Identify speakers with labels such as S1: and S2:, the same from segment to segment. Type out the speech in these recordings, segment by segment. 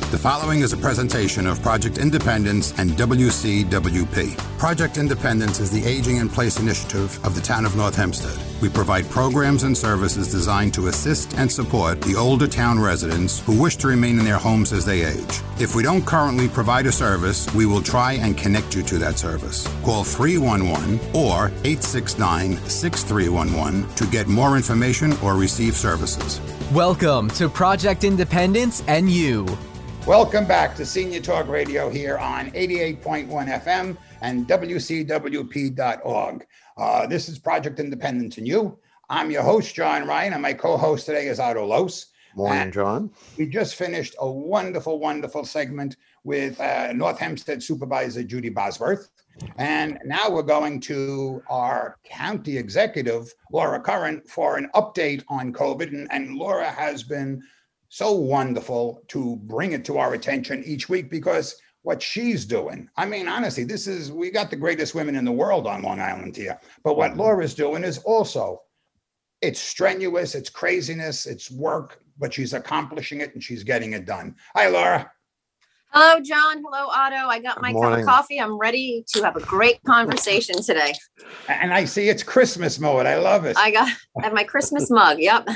S1: The following is a presentation of Project Independence and WCWP. Project Independence is the Aging in Place initiative of the town of North Hempstead. We provide programs and services designed to assist and support the older town residents who wish to remain in their homes as they age. If we don't currently provide a service, we will try and connect you to that service. Call 311 or 869-6311 to get more information or receive services.
S2: Welcome to Project Independence and You.
S3: Welcome back to Senior Talk Radio here on 88.1 FM and WCWP.org. This is Project Independence and You. I'm your host, John Ryan, and my co-host today is Otto Los.
S4: Morning, John.
S3: We just finished a wonderful, wonderful segment with North Hempstead Supervisor Judy Bosworth. And now we're going to our county executive, Laura Curran, for an update on COVID. And Laura has been so wonderful to bring it to our attention each week because what she's doing, I mean, honestly, we got the greatest women in the world on Long Island here. But what Laura's doing is also, it's strenuous, it's craziness, it's work, but she's accomplishing it and she's getting it done. Hi, Laura.
S5: Hello, John. Hello, Otto. I got my cup of coffee. I'm ready to have a great conversation today.
S3: And I see it's Christmas mode. I love it.
S5: I have my Christmas mug. Yep.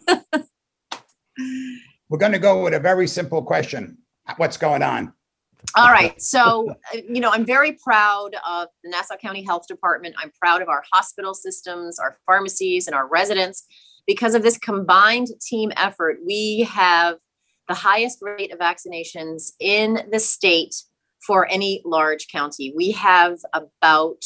S3: We're going to go with a very simple question. What's going on?
S5: All right. So, I'm very proud of the Nassau County Health Department. I'm proud of our hospital systems, our pharmacies, and our residents. Because of this combined team effort, we have the highest rate of vaccinations in the state for any large county. We have about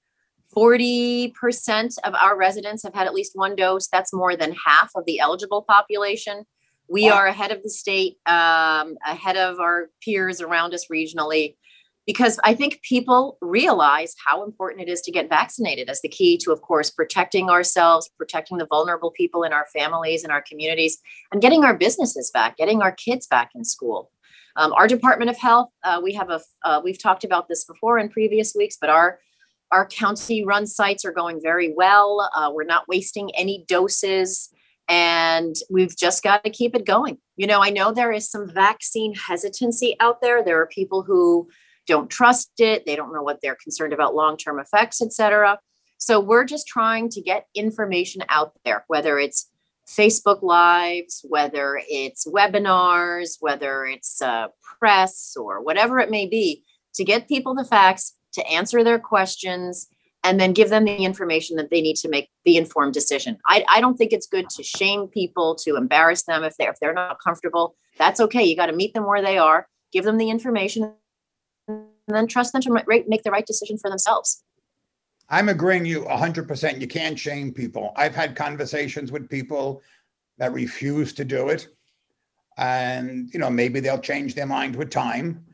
S5: 40% of our residents have had at least one dose. That's more than half of the eligible population. We are ahead of the state, ahead of our peers around us regionally, because I think people realize how important it is to get vaccinated as the key to, of course, protecting ourselves, protecting the vulnerable people in our families and our communities, and getting our businesses back, getting our kids back in school. Our Department of Health, we've talked about this before in previous weeks, but our county-run sites are going very well. We're not wasting any doses. And we've just got to keep it going. I know there is some vaccine hesitancy out there. There are people who don't trust it. They don't know what they're concerned about long-term effects, et cetera. So we're just trying to get information out there, whether it's Facebook Lives, whether it's webinars, whether it's press or whatever it may be, to get people the facts, to answer their questions, and then give them the information that they need to make the informed decision. I don't think it's good to shame people, to embarrass them if they're not comfortable. That's okay. You got to meet them where they are, give them the information, and then trust them to make the right decision for themselves.
S3: I'm agreeing you 100%. You can't shame people. I've had conversations with people that refuse to do it. And, maybe they'll change their mind with time.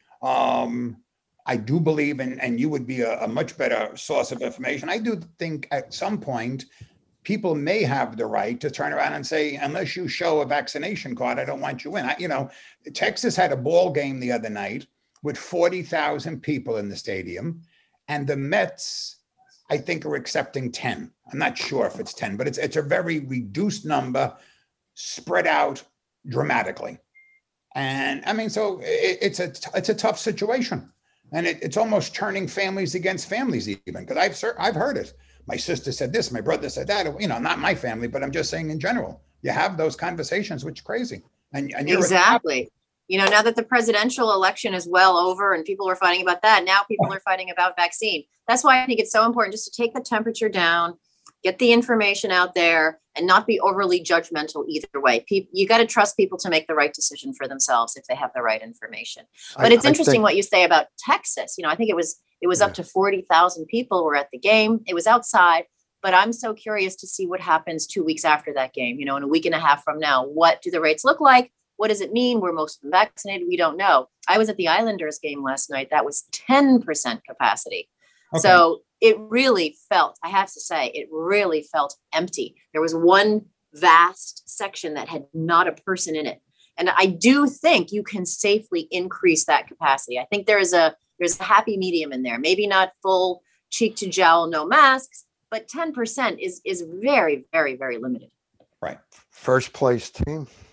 S3: I do believe, and you would be a much better source of information. I do think at some point, people may have the right to turn around and say, unless you show a vaccination card, I don't want you in. Texas had a ball game the other night with 40,000 people in the stadium, and the Mets, I think, are accepting 10. I'm not sure if it's 10, but it's a very reduced number, spread out dramatically. And so it's a tough situation. And it's almost turning families against families even, because I've heard it. My sister said this, my brother said that, not my family, but I'm just saying in general, you have those conversations, which is crazy. And you're
S5: exactly. Now that the presidential election is well over and people are fighting about that, now people are fighting about vaccine. That's why I think it's so important just to take the temperature down, get the information out there, and not be overly judgmental either way. You got to trust people to make the right decision for themselves if they have the right information. But it's interesting what you say about Texas. I think it was up to 40,000 people were at the game. It was outside, but I'm so curious to see what happens 2 weeks after that game. In a week and a half from now, what do the rates look like? What does it mean? We're most of them vaccinated. We don't know. I was at the Islanders game last night. That was 10% capacity. Okay. So it really felt, I have to say, it really felt empty. There was one vast section that had not a person in it. And I do think you can safely increase that capacity. I think there's a happy medium in there. Maybe not full cheek to jowl, no masks, but 10% is very, very, very limited.
S3: Right.
S4: First place team.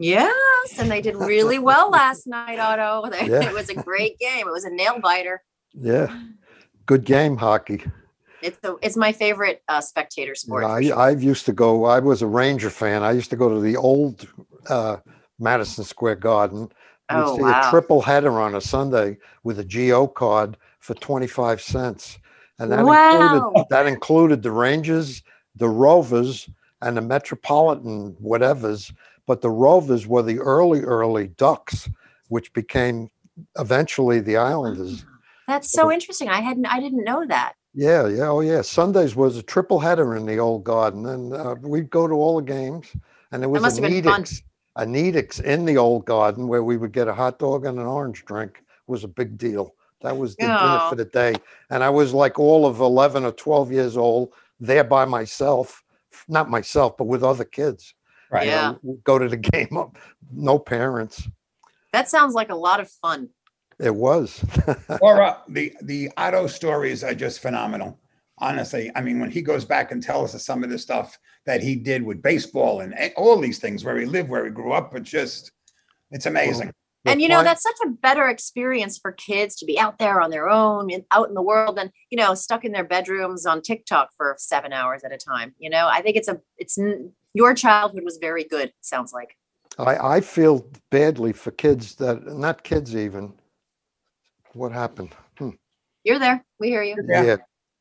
S5: Yes, and they did really well last night, Otto.
S4: Yeah.
S5: It was a great game. It was a nail biter.
S4: Yeah. Good game, hockey.
S5: It's my favorite spectator sport.
S4: Yeah, I used to go, I was a Ranger fan. I used to go to the old Madison Square Garden.
S5: Oh,
S4: We'd see
S5: wow.
S4: a triple header on a Sunday with a GO card for 25 cents. And
S5: Wow.
S4: that included the Rangers, the Rovers, and the Metropolitan whatevers. But the Rovers were the early Ducks, which became eventually the Islanders.
S5: That's so interesting. I didn't know that.
S4: Yeah, oh yeah. Sundays was a triple header in the old Garden, and we'd go to all the games. And there was
S5: must have been fun.
S4: a Needix in the old Garden where we would get a hot dog and an orange drink. It was a big deal. That was the dinner
S5: Oh.
S4: for the day. And I was like all of 11 or 12 years old there by myself, not myself, but with other kids.
S3: Right.
S5: Yeah.
S4: We'd go to the game up, no parents.
S5: That sounds like a lot of fun.
S4: It was.
S3: Laura, the Otto stories are just phenomenal. Honestly, I mean, when he goes back and tells us some of the stuff that he did with baseball and all these things, where he lived, where he grew up, it's amazing.
S5: And that's such a better experience for kids to be out there on their own and out in the world than, stuck in their bedrooms on TikTok for 7 hours at a time. I think your childhood was very good. It sounds like.
S4: I feel badly for kids not kids even. What happened?
S5: You're there. We hear you.
S3: Yeah.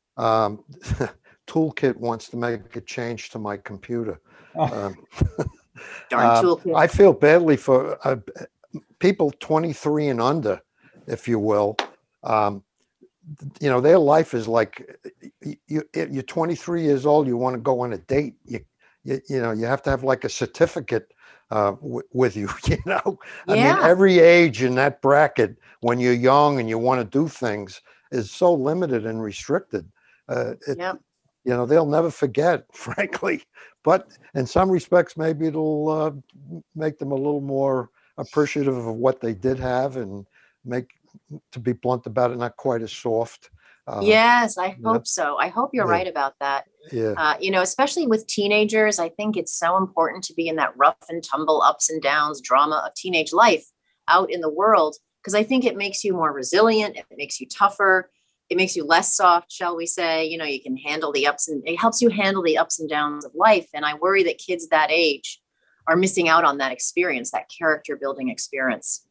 S4: Toolkit wants to make a change to my computer.
S3: Oh.
S5: Darn Toolkit.
S4: I feel badly for people 23 and under, if you will. Their life is like you're 23 years old. You want to go on a date. You have to have like a certificate with you. I mean, every age in that bracket, when you're young and you want to do things, is so limited and restricted. They'll never forget, frankly. But in some respects, maybe it'll make them a little more appreciative of what they did have and to be blunt about it, not quite as soft.
S5: Yes, I hope so. I hope you're right about that.
S4: Yeah.
S5: Especially with teenagers, I think it's so important to be in that rough and tumble, ups and downs drama of teenage life out in the world, because I think it makes you more resilient. It makes you tougher. It makes you less soft, shall we say. You can handle it helps you handle the ups and downs of life. And I worry that kids that age are missing out on that experience, that character building experience.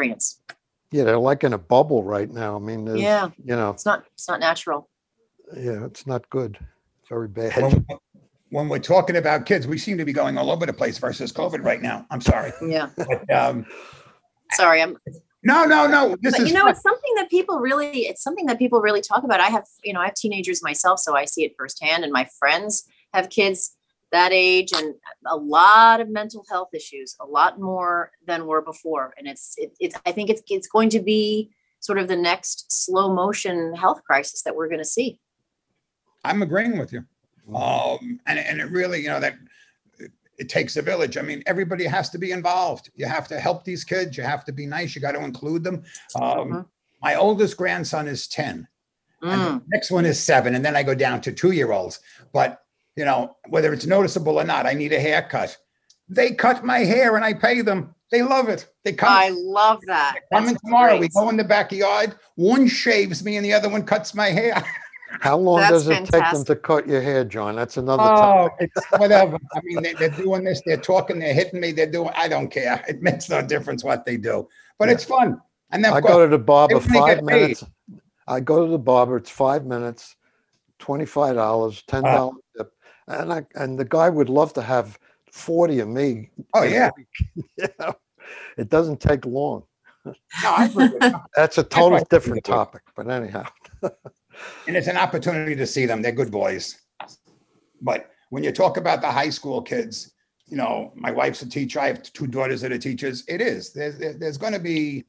S4: Yeah, they're like in a bubble right now. I mean,
S5: it's not natural.
S4: Yeah, it's not good. Very bad.
S3: When we're talking about kids, we seem to be going all over the place versus COVID right now. I'm sorry.
S5: Yeah.
S3: But,
S5: sorry.
S3: No. It's
S5: something that people really talk about. I have teenagers myself, so I see it firsthand, and my friends have kids that age, and a lot of mental health issues, a lot more than were before. And I think it's going to be sort of the next slow motion health crisis that we're going to see.
S3: I'm agreeing with you. And it really, that it takes a village. I mean, everybody has to be involved. You have to help these kids. You have to be nice. You got to include them. My oldest grandson is 10. And the next one is 7. And then I go down to 2-year-olds. But whether it's noticeable or not, I need a haircut. They cut my hair and I pay them. They love it. They come.
S5: I love that.
S3: Coming tomorrow. Great. We go in the backyard. One shaves me and the other one cuts my hair.
S4: How long does it take them to cut your hair, John? That's another topic.
S3: It's whatever. I mean, they're doing this. They're talking. They're hitting me. I don't care. It makes no difference what they do. But it's fun. And then
S4: I go to the barber 5 minutes. I go to the barber. It's 5 minutes, $25, $10 tip. And the guy would love to have 40 of me.
S3: Oh, yeah.
S4: It doesn't take long.
S3: No, I agree with you.
S4: That's a totally different topic. But anyhow.
S3: And it's an opportunity to see them. They're good boys. But when you talk about the high school kids, my wife's a teacher. I have 2 daughters that are teachers. It is. There's going to be,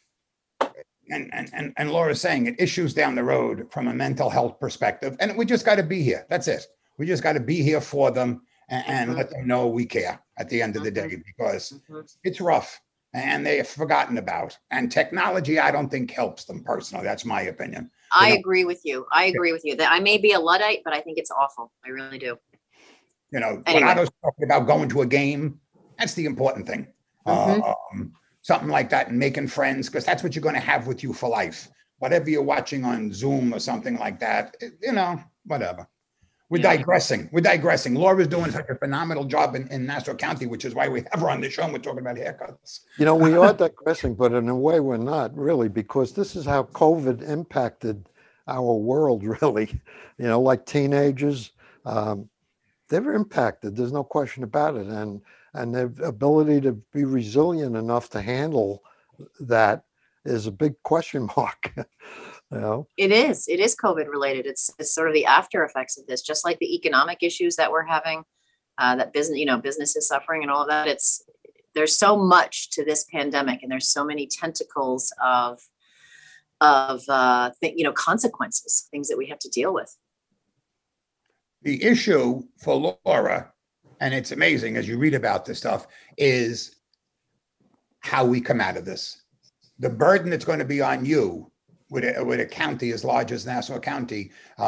S3: and Laura's saying it, issues down the road from a mental health perspective. And we just got to be here. That's it. We just got to be here for them and let them know we care at the end of the day, because it's rough and they are forgotten about. And technology, I don't think helps them personally. That's my opinion.
S5: I agree with you. That I may be a Luddite, but I think it's awful. I really do.
S3: When I was talking about going to a game, that's the important thing. something like that, and making friends, because that's what you're going to have with you for life. Whatever you're watching on Zoom or something like that, whatever. We're digressing. Laura's doing such a phenomenal job in Nassau County, which is why we have her on the show and we're talking about haircuts.
S4: We are digressing, but in a way we're not really, because this is how COVID impacted our world, really. Like teenagers, they were impacted. There's no question about it. And their ability to be resilient enough to handle that is a big question mark.
S5: It is COVID related. It's sort of the after effects of this, just like the economic issues that we're having, that business is suffering and all of that. There's so much to this pandemic, and there's so many tentacles of consequences, things that we have to deal with.
S3: The issue for Laura, and it's amazing as you read about this stuff, is how we come out of this. The burden that's going to be on you with a county as large as Nassau County,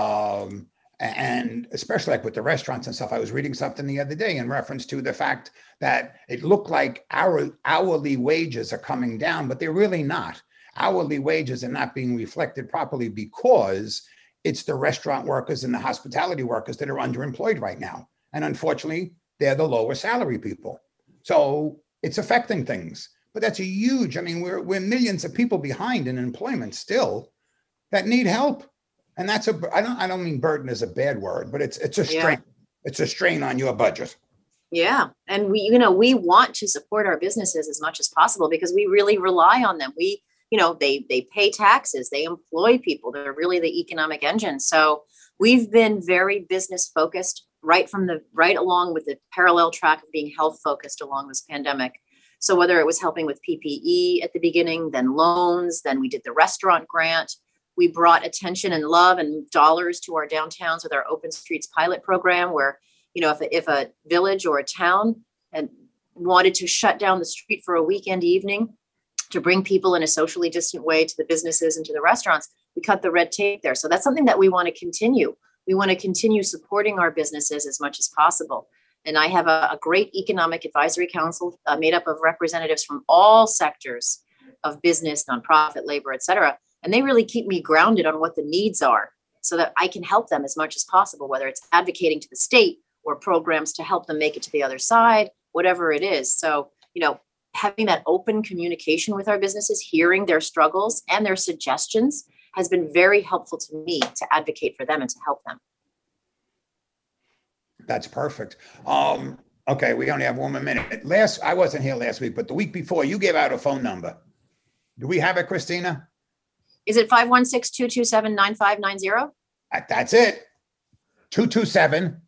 S3: and especially like with the restaurants and stuff. I was reading something the other day in reference to the fact that it looked like our hourly wages are coming down, but they're really not. Hourly wages are not being reflected properly because it's the restaurant workers and the hospitality workers that are underemployed right now. And unfortunately, they're the lower salary people. So it's affecting things. But that's a huge, we're millions of people behind in employment still that need help. And that's I don't mean burden is a bad word, but it's a strain. Yeah. It's a strain on your budget.
S5: Yeah. And we want to support our businesses as much as possible because we really rely on them. They pay taxes, they employ people. They're really the economic engine. So we've been very business focused right along with the parallel track of being health focused along this pandemic. So whether it was helping with PPE at the beginning, then loans, then we did the restaurant grant. We brought attention and love and dollars to our downtowns with our Open Streets pilot program, where, if a village or a town and wanted to shut down the street for a weekend evening to bring people in a socially distant way to the businesses and to the restaurants, we cut the red tape there. So that's something that we want to continue. We want to continue supporting our businesses as much as possible. And I have a great economic advisory council made up of representatives from all sectors of business, nonprofit, labor, et cetera. And they really keep me grounded on what the needs are so that I can help them as much as possible, whether it's advocating to the state or programs to help them make it to the other side, whatever it is. So, having that open communication with our businesses, hearing their struggles and their suggestions has been very helpful to me to advocate for them and to help them.
S3: That's perfect. Okay, we only have 1 more minute. I wasn't here last week, but the week before you gave out a phone number. Do we have it, Christina?
S5: Is it 516-227-9590?
S3: That's it. 227.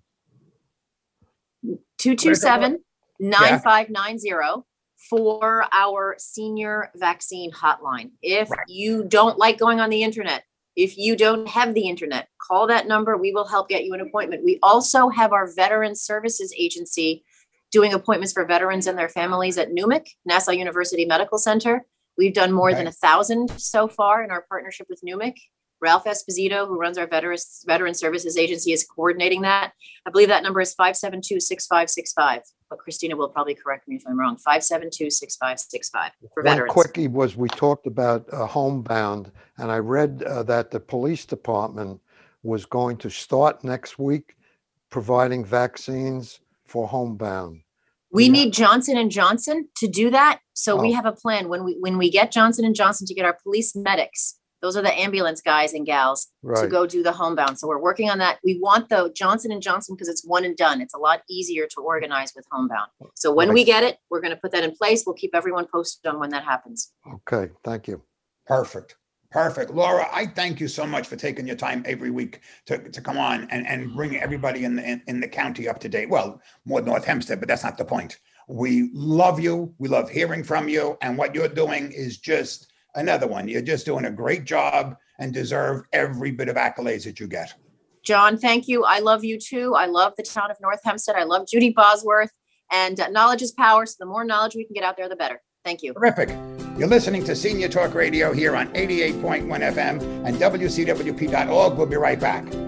S5: 227-9590 for our senior vaccine hotline. If you don't like going on the internet, if you don't have the internet, call that number. We will help get you an appointment. We also have our Veterans Services Agency doing appointments for veterans and their families at NUMIC, Nassau University Medical Center. We've done more than 1,000 so far in our partnership with NUMIC. Ralph Esposito, who runs our Veteran Services Agency, is coordinating that. I believe that number is 572-6565. But Christina will probably correct me if I'm wrong. 572-6565 for veterans.
S4: One quickie was we talked about Homebound, and I read that the police department was going to start next week providing vaccines for Homebound.
S5: We need Johnson & Johnson to do that. So we have a plan when we get Johnson & Johnson to get our police medics. Those are the ambulance guys and gals to go do the Homebound. So we're working on that. We want the Johnson & Johnson because it's one and done. It's a lot easier to organize with Homebound. So when we get it, we're going to put that in place. We'll keep everyone posted on when that happens.
S4: Okay. Thank you.
S3: Perfect. Laura, I thank you so much for taking your time every week to come on and bring everybody in the county up to date. Well, more North Hempstead, but that's not the point. We love you. We love hearing from you. And what you're doing is just another one. You're just doing a great job and deserve every bit of accolades that you get.
S5: John, thank you. I love you too. I love the town of North Hempstead. I love Judy Bosworth, and knowledge is power. So the more knowledge we can get out there, the better. Thank you.
S3: Terrific. You're listening to Senior Talk Radio here on 88.1 FM and WCWP.org. We'll be right back.